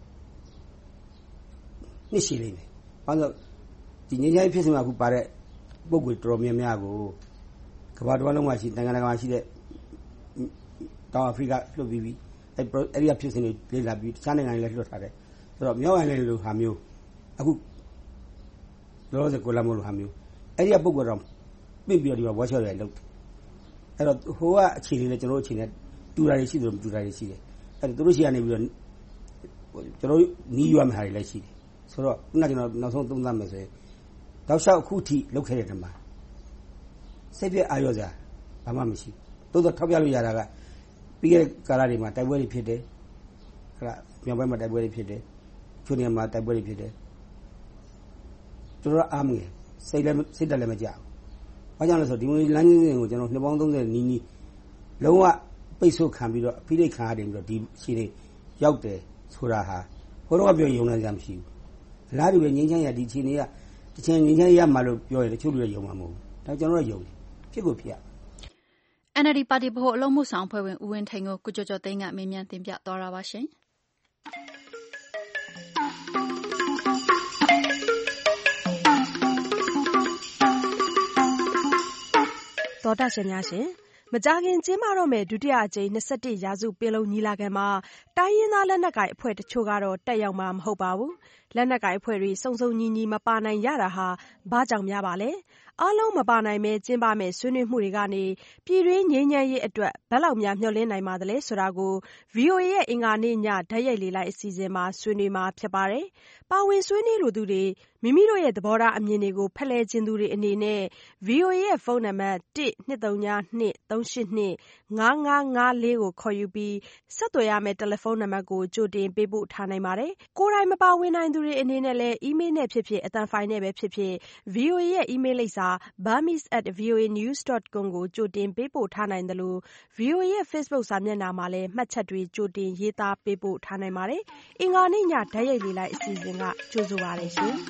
နှစ်ရှည်လိမ့်မယ်ဘာလို့ဒီငြိမ်းချမ်းရေးဖြစ်စဉ်မှာအခုပါတဲ့ပုံကိုတော်တော်များများကိုကမ္ဘာတစ်ဝန်းလုံးမှာရှိနိုင်ငံတကာမှာရှိတဲ့တောင်အာဖရိကလွှတ်ပြီးပြီအဲ့ဒီဖြစ်စဉ်တွေလေ့လာပြီးတခြားနိုင်ငံတွေလည်းလွှတ်ထားတယ်ဆိုတော့မြောက်အိုင်လန်လိုဟာမျိုးအခုလောလောဆယ်ကိုလာမို့လိုဟာမျိုးအဲ့ဒီပုံကတော့ပြင့်ပြီးတော့ဒီမှာ workshop တွေလုပ်တယ်အဲ့တော့ဟိုကအခြေအနေနဲ့ကျွန်တော်တို့အခြေအနေတူတာတွေရှိတယ်မတူတာတွေရှိတယ်အဲ့တော့သူတို့ရှိရနေပြီးတော့ကျွန်တော်နီးရွာမှာဟာတွေလည်းရှိတယ်ဆိုတော့ခုနကကျွန်တော်နောက်ဆုံးသုံးသပ်မယ်ဆိုရင်တောက်လျှောက်အခုထိလုပ်ခဲ့တဲ့တမှာစိတ်ပြအာရုံစရာဘာမှမရှိတိုးတော့ထောက်ပြလို့ရတာကပြီးခဲ့တဲ့ကာလတွေမှာတိုက်ပွဲတွေဖြစ်တယ်ဟဲ့လားမြောက်ပိုင်းမှာတိုက်ပွဲတွေဖြစ်တယ်ချိုးနေမှာတိုက်ပွဲတွေဖြစ်တယ်ကျွန်တော်အားမငယ်စိတ်တက်လည်းမကြောက်ဘာကြောင့်လဲဆိုတော့ဒီလိုလမ်းကြီးစဉ်ကိုကျွန်တော်နှစ်ပေါင်း30နီးနီးလုံးဝပိတ်ဆို့ခံပြီးတော့အဖိနှိပ်ခံရတယ်ပြီးတော့ဒီရှိနေရောက်တယ်ဆိုတာဟာဘိုးတော်ကပြောယုံနိုင်ကြမရှိဘူးအလားတူပဲငြိမ်းချမ်းရဒီအခြေအနေကတချင်ငြိမ်းချမ်းရမှလို့ပြောရင်တချို့လူတွေယုံမှာမဟုတ်ဘူးဒါကျွန်တော်တို့ယုံတယ်ဖြစ်ကိုဖြစ်ရ NLD ပါတီဗဟိုအလုပ်မှုဆောင်အဖွဲ့ဝင်ဦးဝင်းထိန်ကိုကိုကျော်ကျော်သိန်းကမေးမြန်းတင်ပြသွားတာပါရှင်သောတာရှင်များရှင်မကြာခင်ကျင်းပတော့မယ့်ဒုတိယအကြိမ်21ရာစုပင်လုံညီလာခံမှာတိုင်းရင်းသားလက်နက်ကိုင်အဖွဲ့တချို့ကတော့တက်ရောက်မှာမဟုတ်ပါဘူးလက်နက်ကိုင်အဖွဲ့တွေစုံစုံညီညီမပါနိုင်ရတာဟာဘာကြောင့်များပါလဲအားလုံးမပါနိုင်ပဲကျင်းပမယ့်ဆွေးနွေးမှုတွေကနေပြည်တွင်းငြိမ်းချမ်းရေးအတွက်ဘယ်လောက်များမျှော်လင့်နိုင်ပါသလဲဆိုတာကို VOA ရဲ့အင်္ဂါနေ့ညဓာတ်ရိုက်လေလိုက်အစီအစဉ်မှာဆွေးနွေးမှာဖြစ်ပါတယ်ပါဝင်ဆွေးနွေးလိုသူတွေမိမိတို့ရဲ့သဘောထားအမြင်တွေကိုဖလှယ်ခြင်းသူတွေအနေနဲ့ VOA ရဲ့ဖုန်းနံပါတ်12323825554ကိုခေါ်ယူပြီးဆက်သွယ်ရမယ့်တယ်လီဖုန်းနံပါတ်ကိုကြိုတင်ပေးပို့ထားနိုင်ပါတယ်။ကိုယ်တိုင်မပါဝင်နိုင်သူတွေအနေနဲ့လည်းအီးမေးလ်နဲ့ဖြစ်ဖြစ်အသံဖိုင်နဲ့ပဲဖြစ်ဖြစ် VOA ရဲ့အီးမေးလ်လိပ်စာ burmese@voanews.com ကိုကြိုတင်ပေးပို့ထားနိုင်တယ်လို့ VOA ရဲ့ Facebook စာမျက်နှာမှာလည်းမှတ်ချက်တွေကြိုတင်ရေးသားပေးပို့ထားနိုင်ပါတယ်။အင်္ဂါနေ့ညဓာတ်ရိုက်လေလိုက်အစီအစဉ်ကကြိုဆိုပါတယ်ရှင်။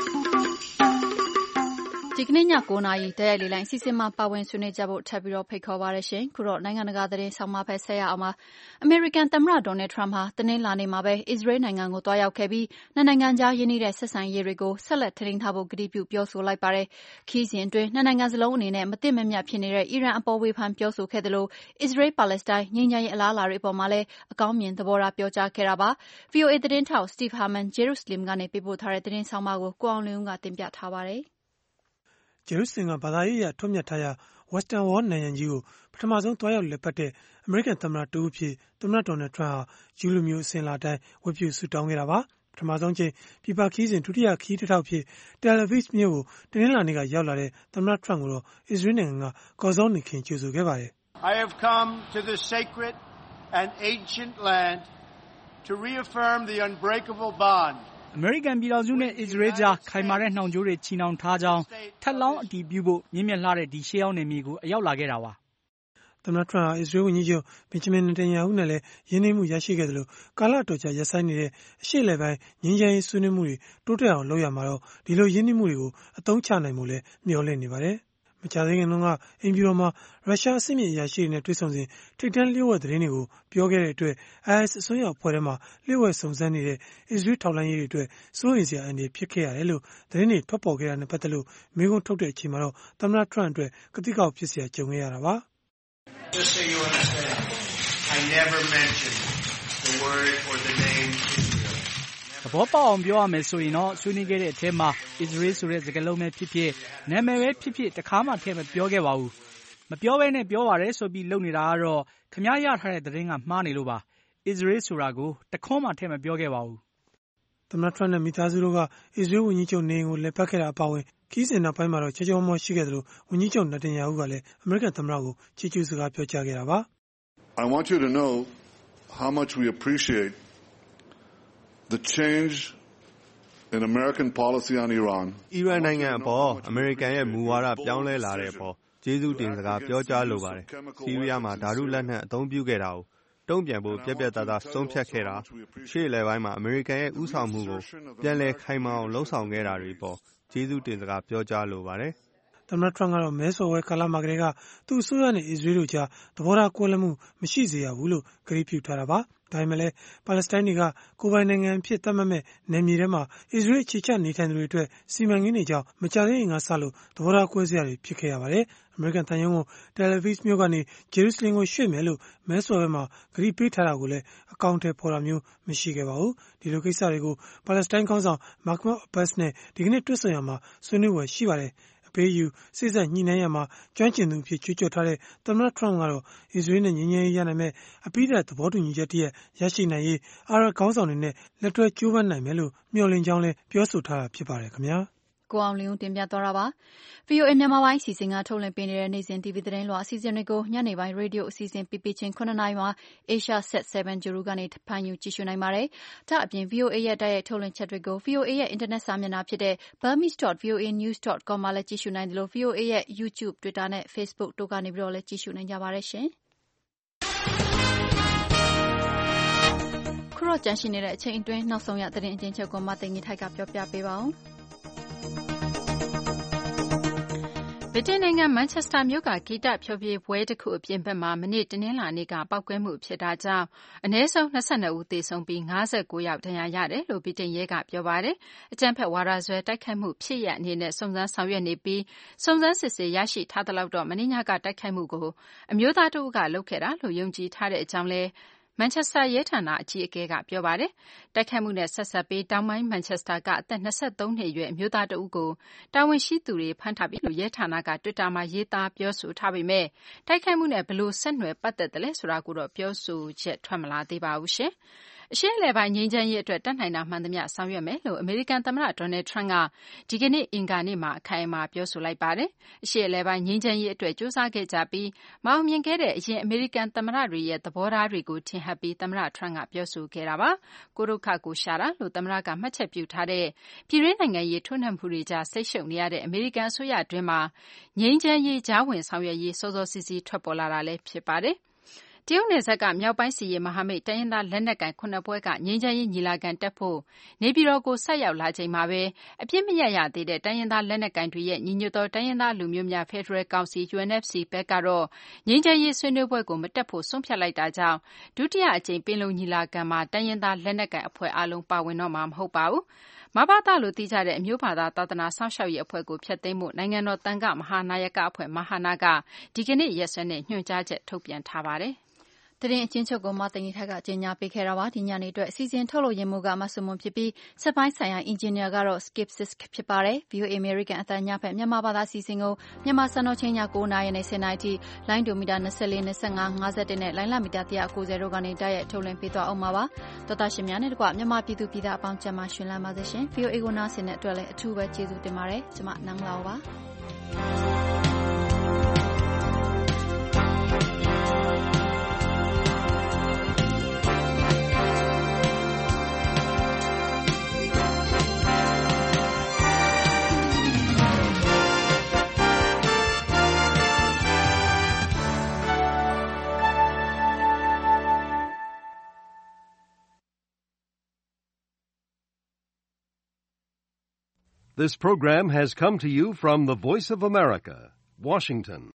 ဒီကနေ့ည9:00နာရီဓာတ်ရိုက်လေလိုင်းစီစဉ်မှာပါဝင်ဆွေးနွေးကြဖို့ထပ်ပြီးတော့ဖိတ်ခေါ်ပါရရှင်ခုတော့နိုင်ငံတကာသတင်းဆောင်မဖက်ဆက်ရအောင်ပါအမေရိကန်သမ္မတဒေါ်နယ်ထရမ့်ဟာတနင်္လာနေ့မှာပဲအစ္စရေးနိုင်ငံကိုတွားရောက်ခဲ့ပြီးနိုင်ငံကြားရင်းနှီးတဲ့ဆက်ဆံရေးတွေကိုဆက်လက်ထိန်းထားဖို့ကတိပြုပြောဆိုလိုက်ပါတယ်ခီးစဉ်အတွင်းနိုင်ငံစလုံးအနေနဲ့မသိမမြတ်ဖြစ်နေတဲ့အီရန်အပေါ်ဝေဖန်ပြောဆိုခဲ့သလိုအစ္စရေးပါလက်စတိုင်းငြိမ်းချမ်းရေးအလားအလာတွေအပေါ်မှာလည်းအကောင်းမြင်သဘောထားပြောကြားခဲ့တာပါ VOA သတင်းထောက် Steve Harman ဂျေရုဆလင်ကနေပေးပို့ထားတဲ့သတင်းဆောင်မကိုကိုအောင်လင်းဦးကတင်ပြထားပါတယ်ဂျေရုဆလင်ကဘာသာရေးအရထွတ်မြတ်ထားရာ Western Wall နိုင်ငံကြီးကိုပထမဆုံးသွားရောက်လည်ပတ်တဲ့အမေရိကန်သမ္မတတဦးဖြစ်သမ္မတဒေါ်နယ်ထရမ့်ဟာဂျူးလူမျိုးအစဉ်အလာတိုင်းဝတ်ပြုဆုတောင်းခဲ့တာပါပထမဆုံးချိန်ပြည်ပခီးစဉ်ဒုတိယခီးတစ်ထောက်ဖြစ် Tel Aviv မြို့ကိုတနင်္လာနေ့ကရောက်လာတဲ့သမ္မတထရမ့်ကိုတော့အစ္စရေးနိုင်ငံကကော်ဇောနီခင်ကြိုဆိုခဲ့ပါတယ် I have come to the sacred and ancient land to reaffirm the unbreakable bond အမေရိကန်ပြည်ထောင်စုနဲ့အစ္စရေးကြားခိုင်မာတဲ့နှောင်ကြိုးတွေချီနှောင်ထားကြောင်းထပ်လောင်းအတည်ပြုဖို့မြင့်မြတ်လှတဲ့ဒီရှေးဟောင်းနယ်မြေကိုအရောက်လာခဲ့တာပါသမ္မတထရန့်ဟာအစ္စရေးဝန်ကြီးချုပ်ဘင်ဂျမင်နေတန်ယာဟုနဲ့လည်းရင်းနှီးမှုရရှိခဲ့တယ်လို့ကာလတော်ကြာရပ်ဆိုင်းနေတဲ့အရှေ့အလယ်ပိုင်းငြိမ်းချမ်းရေးဆွေးနွေးမှုတွေတိုးတက်အောင်လုပ်ရမှာတော့ဒီလိုရင်းနှီးမှုတွေကိုအသုံးချနိုင်မှုလည်းမျှော်လင့်နေပါတယ်မကြာသေးခင်တုန်းကအိမ်ဖြူတော်မှာရုရှားအဆင့်မြင့်အရာရှိတွေနဲ့တွေ့ဆုံစဉ်ထိပ်တန်းလျှို့ဝှက်သတင်းတွေကိုပြောခဲ့တဲ့အတွက် IS အစွန်းရောက်အဖွဲ့ထဲမှာလျှို့ဝှက်စုံစမ်းနေတဲ့အစ္စရေးထောက်လှမ်းရေးတွေအတွက်စိုးရိမ်စရာအန္တရာယ်ဖြစ်ခဲ့ရတယ်လို့သတင်းတွေထွက်ပေါ်ခဲ့တာနဲ့ပတ်သက်လို့မေးခွန်းထုတ်တဲ့အချိန်မှာတော့သမ္မတထရန့်အတွက်ကတိကောက်ဖြစ်စရာကြုံခဲ့ရတာပါ Just so you understand, I never mentioned the word or the name Israel. သဘောပေါက်အောင်ပြောရမယ်ဆိုရင်တော့ဆွေးနွေးခဲ့တဲ့အထဲမှာ Israel ဆိုတဲ့စကားလုံးပဲဖြစ်ဖြစ်နာမည်ပဲဖြစ်ဖြစ်တခါမှထည့်မပြောခဲ့ပါဘူးမပြောဘဲနဲ့ပြောပါတယ်ဆိုပြီးလုပ်နေတာကတော့ခမားရထားတဲ့သတင်းကမှားနေလို့ပါ Israel ဆိုတာကိုတခွန်းမှထည့်မပြောခဲ့ပါဘူးသမ္မတထရန့်နဲ့မိသားစုတို့ကအစ္စရေးဝန်ကြီးချုပ်နေအိမ်ကိုလည်ပတ်ခဲ့တာအပါအဝင်ခီးစဉ်နောက်ပိုင်းမှာတော့ကြောမောရှိခဲ့တယ်လို့ဝန်ကြီးချုပ်နေတန်ယာဟုကလည်းအမေရိကန်သမ္မတကိုချီးကျူးစကားပြောကြားခဲ့တာပါ I want you to know how much we appreciate the change in American policy on Iran. အီရန်နိုင်ငံအပေါ်အမေရိကန်ရဲ့မူဝါဒပြောင်းလဲလာတဲ့အပေါ်ကျေးဇူးတင်စကားပြောကြားလိုပါတယ်ဆီးရီးယားမှာဓာတုလက်နက်အသုံးပြုခဲ့တာကိုတုံ့ပြန်ဖို့ပြက်ပြက်သားသားဆုံးဖြတ်ခဲ့တာရှေ့လယ်ပိုင်းမှာအမေရိကန်ရဲ့ဥဆောင်မှုကိုပြန်လည်ခိုင်မာအောင်လှုံ့ဆော်ခဲ့တာတွေပေါ်ကျေးဇူးတင်စကားပြောကြားလိုပါတယ်သမ္မတထရန့်ကတော့မဲဆော်ဝဲကာလမှာကတည်းကသူ့အစိုးရနဲ့အစ္စရေးတို့ကြားသဘောထားကွဲလွဲမှုမရှိစေရဘူးလို့ကတိပြုထားတာပါဒါပေမဲ့လည်းပါလက်စတိုင်းတွေကကိုယ်ပိုင်နိုင်ငံအဖြစ်သတ်မှတ်မဲ့နယ်မြေထဲမှာအစ္စရေးအခြေချနေထိုင်သူတွေအတွက်စီမံကိန်းတွေကြောင့်မကြာသေးခင်ကစလို့သဘောထားကွဲစရာတွေဖြစ်ခဲ့ရပါတယ်အမေရိကန်တန်ယုံကိုတယ်လီဗစ်မြို့ကနေဂျေရုဆလင်ကိုရွှေ့မယ်လို့မဲဆော်ဝဲမှာကတိပေးထားတာကိုလည်းအကောင့်ထဲပေါ်တာမျိုးမရှိခဲ့ပါဘူးဒီလိုကိစ္စတွေကိုပါလက်စတိုင်းခေါင်းဆောင်မာကမတ်အဘတ်စ်နဲ့ဒီကနေ့တွေ့ဆုံရမှာဆွေးနွေးဝယ်ရှိပါတယ်ပေးယူစိစက်ညှိနှိုင်းရမှာကျွမ်းကျင်သူအဖြစ်ကြွေးကြော်ထားတဲ့သမ္မတထရန့်ကတော့အစ္စရေးနဲ့ငြိမ်းချမ်းရေးရနိုင်မဲ့အပိဓာတ်သဘောတူညီချက်တည်းရရှိနိုင်ရေးအာရခေါင်းဆောင်တွေနဲ့လက်တွဲကြိုးပမ်းနိုင်မယ်လို့မျှော်လင့်ကြောင်းလည်းပြောဆိုထားတာဖြစ်ပါတယ်ခင်ဗျာကိုအောင်လင်းဦးတင်ပြသွားတာပါ VOA မြန်မာပိုင်းအစီအစဉ်ကထုတ်လွှင့်ပေးနေတဲ့နေ့စဉ် TV သတင်းလွှာအစီအစဉ်တွေကိုညနေပိုင်းရေဒီယိုအစီအစဉ်ပြပြချင်း9နာရီမှာ Asia Set 7 Juru ကနေဖမ်းယူကြည့်ရှုနိုင်ပါတယ်။ဒါအပြင် VOA ရဲ့တိုက်ရိုက်ထုတ်လွှင့်ချက်တွေကို VOA ရဲ့ internet စာမျက်နှာဖြစ်တဲ့ burmese.voanews.com မှာလည်းကြည့်ရှုနိုင်တယ်လို့ VOA ရဲ့ YouTube, Twitter နဲ့ Facebook တို့ကနေပြီးတော့လည်းကြည့်ရှုနိုင်ကြပါတယ်ရှင်။ခုတော့ကြန့်ရှိနေတဲ့အချိန်အတွင်းနောက်ဆုံးရသတင်းအကျဉ်းချုပ်ကိုမသိင်ကြီးထိုက်ကပြောပြပေးပါဦး။ဗြိတိန်နိုင်ငံမန်ချက်စတာမြို့ကဂီတဖျော်ဖြေပွဲတစ်ခုအပြင်ဘက်မှာမနေ့တနင်္လာနေ့ကပေါက်ကွဲမှုဖြစ်တာကြောင့်အနည်းဆုံး22ဦးသေဆုံးပြီး59ယောက်ဒဏ်ရာရတယ်လို့ဗြိတိန်ရဲကပြောပါတယ်။အကြမ်းဖက်ဝါဒစွဲတိုက်ခိုက်မှုဖြစ်ရပ်အနေနဲ့စုံစမ်းဆောင်ရွက်နေပြီးစုံစမ်းစစ်ဆေးရရှိထားသလောက်တော့မနေ့ညကတိုက်ခိုက်မှုကိုအမျိုးသားတဦးကလုပ်ခဲ့တာလို့ယုံကြည်ထားတဲ့အကြောင်းလဲမန်ချက်စတာရဲဌာနအကြီးအကဲကပြောပါတယ်။တိုက်ခိုက်မှုနဲ့ဆက်စပ်ပြီးတောင်ပိုင်းမန်ချက်စတာကအသက်23နှစ်အရွယ်အမျိုးသားတဦးကိုတာဝန်ရှိသူတွေဖမ်းထားပြီလို့ရဲဌာနကတွစ်တာမှာရေးသားပြောဆိုထားပေမဲ့တိုက်ခိုက်မှုနဲ့ဘယ်လိုဆက်နွယ်ပတ်သက်တယ်လဲဆိုတာကိုတော့ပြောဆိုချက်ထွက်မလာသေးပါဘူးရှင်။အရှေ့အလယ်ပိုင်းငြိမ်းချမ်းရေးအတွက်တတ်နိုင်တာမှန်သမျှဆောင်ရွက်မယ်လို့အမေရိကန်သမ္မတဒေါ်နယ်ထရန့်ကဒီကနေ့အင်္ဂါနေ့မှာအခိုင်အမာပြောဆိုလိုက်ပါတယ်။အရှေ့အလယ်ပိုင်းငြိမ်းချမ်းရေးအတွက်ကြိုးစားခဲ့ကြပြီးမအောင်မြင်ခဲ့တဲ့အရင်အမေရိကန်သမ္မတတွေရဲ့သဘောထားတွေကိုထင်ဟပ်ပြီးသမ္မတထရန့်ကပြောဆိုခဲ့တာပါ။ကိုဒုက္ခကိုရှာတာလို့သမ္မတကမှတ်ချက်ပြုထားတဲ့ပြည်တွင်းနိုင်ငံရေးထိုးနှက်မှုတွေကြားဆိတ်ရှုပ်နေရတဲ့အမေရိကန်အစိုးရအတွင်းမှာငြိမ်းချမ်းရေးကြားဝင်ဆောင်ရွက်ရေးစောစောစီးစီးထွက်ပေါ်လာတာလည်းဖြစ်ပါတယ်။တရုတ်နယ်စပ်ကမြောက်ပိုင်းစစ်ရေးမဟာမိတ်တိုင်းရင်းသားလက်နက်ကိုင်9ဖွဲ့ကငြိမ်းချမ်းရေးညီလာခံတက်ဖို့နေပြည်တော်ကိုဆက်ရောက်လာချိန်မှာပဲအပြစ်မရရသေးတဲ့တိုင်းရင်းသားလက်နက်ကိုင်တွေရဲ့ညီညွတ်သောတိုင်းရင်းသားလူမျိုးများဖက်ဒရယ်ကောင်စီ UNFC ဘက်ကတော့ငြိမ်းချမ်းရေးဆွေးနွေးပွဲကိုမတက်ဖို့ဆုံးဖြတ်လိုက်တာကြောင့်ဒုတိယအကြိမ်ပင်လုံညီလာခံမှာတိုင်းရင်းသားလက်နက်ကိုင်အဖွဲ့အလုံးပါဝင်တော့မှာမဟုတ်ပါဘူး။မဘသလို့သိကြတဲ့အမျိုးဘာသာသာသနာစောင့်ရှောက်ရေးအဖွဲ့ကိုဖျက်သိမ်းဖို့နိုင်ငံတော်သံဃမဟာနာယကအဖွဲ့မဟာနာကဒီကနေ့ရက်စွဲနဲ့ညွှန်ကြားချက်ထုတ်ပြန်ထားပါတယ်။သတင်းအချင်းချုပ်ကိုမသိင်္ဂီထိုက်ကကြေညာပေးခဲ့တာပါဒီညနေအတွက်အစီအစဉ်ထုတ်လို့ရမှုကမဆုမွန်ဖြစ်ပြီးစက်ပိုင်းဆိုင်ရာအင်ဂျင်နီယာကတော့ Skip Sisk ဖြစ်ပါတယ် VOA American အသံညဖက်မြန်မာဘာသာအစီအစဉ်ကိုမြန်မာစံတော်ချိန်ည9:00နာရီနဲ့10:00နာရီထိလိုင်းဒိုမီတာ24 25 51နဲ့လိုင်းလမီတာ190တို့ကနေတိုက်ရိုက်ထုတ်လွှင့်ပေးသွားအောင်ပါတော်တာရှင်များနဲ့တကွမြန်မာပြည်သူပြည်သားအပေါင်းကျန်းမာရှင်လန်းပါစေရှင် VOA ကိုနားဆင်တဲ့အတွက်လည်းအထူးပဲကျေးဇူးတင်ပါတယ်ကျွန်မနန်းလာပါ This program has come to you from the Voice of America, Washington.